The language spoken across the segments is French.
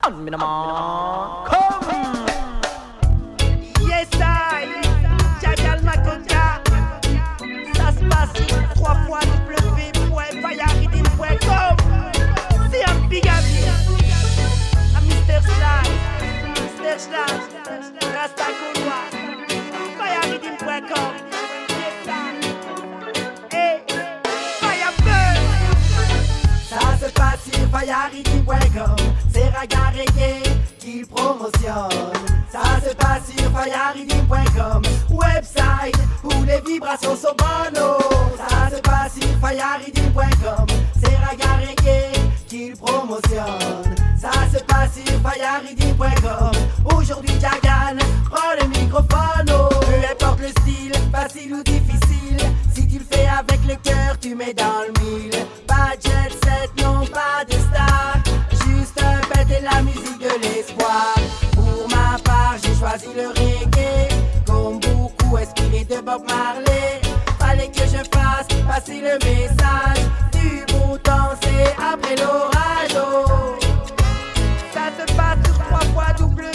Come. Yes, I. Jagal Makonga. Ça se passe sur 3 fois w.fayaridim.com. C'est un big avis. À Mr. Slash, Rasta Gaulois. Fayaridim.com. Hey, Firebird. Ça se passe sur fayaridim.com. C'est Raga Reggae qui le promotionne. Ça se passe sur fayaridim.com, website où les vibrations sont bonnes. Ça se passe sur fayaridim.com. C'est Raga Reggae qui le promotionne. Ça se passe sur fayaridim.com. Aujourd'hui Jagan prend le microphone. Peu importe le style, facile ou difficile, si tu le fais avec le cœur, tu mets dans le mille. Pas de jet set, non pas de star, juste un bête et la musique de l'espoir. Pour ma part, j'ai choisi le reggae, comme beaucoup inspiré de Bob Marley. Fallait que je fasse passer le message du beau temps, c'est après l'orage. Oh. Ça se passe sur 3 fois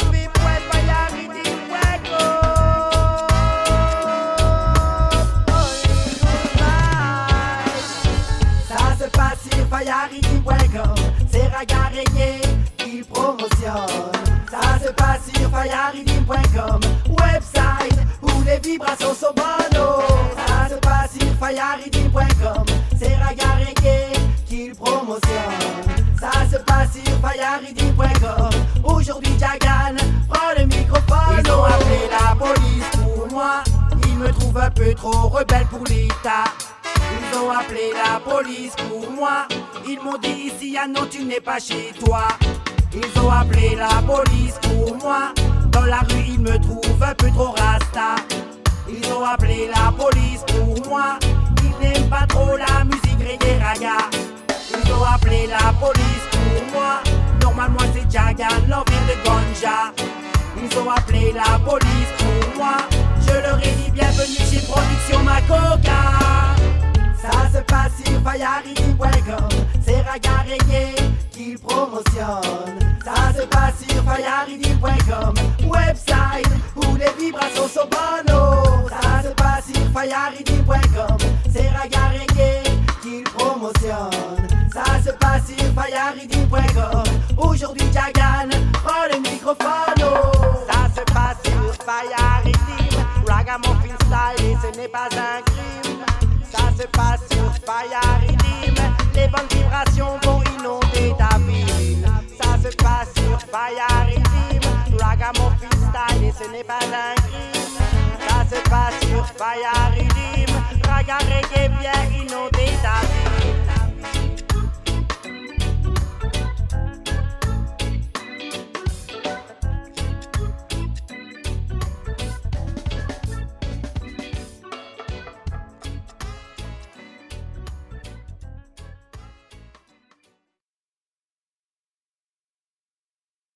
fayaridim.com. C'est Raga Reggae qui le promotionne. Ça se passe sur fayaridim.com, website où les vibrations sont bonnes. Ça se passe sur fayaridim.com. C'est Raga Reggae qui le promotionne. Ça se passe sur fayaridim.com. Aujourd'hui Jagan prend le microphone. Ils ont appelé la police pour moi. Ils me trouvent un peu trop rebelle pour l'État. Ils ont appelé la police pour moi. Ils m'ont dit ici, non, tu n'es pas chez toi. Ils ont appelé la police pour moi. Dans la rue, ils me trouvent un peu trop rasta. Ils ont appelé la police pour moi. Ils n'aiment pas trop la musique reggae raga. Ils ont appelé la police pour moi. Normalement, c'est Jagan, l'envers de Ganja. Ils ont appelé la police pour moi. Je leur ai dit bienvenue chez Production Macoca. Ça se passe sur fayaridim.com. C'est Raga Reggae qui le promotionne. Ça se passe sur fayaridim.com, website où les vibrations sont bonnes. Ça se passe sur fayaridim.com. C'est Raga Reggae qui le promotionne. Ça se passe sur fayaridim.com. Aujourd'hui Jagan prend le microphone. Ça se passe sur Fayaridim, Ragamuffin style et ce n'est pas un crime. Ça se passe sur Fayaridim, les bonnes vibrations vont inonder ta ville. Ça se passe sur Fayaridim, Ragamuffin style et ce n'est pas un crime. Ça se passe sur Fayaridim, Raga Reggae vient inonder ta ville.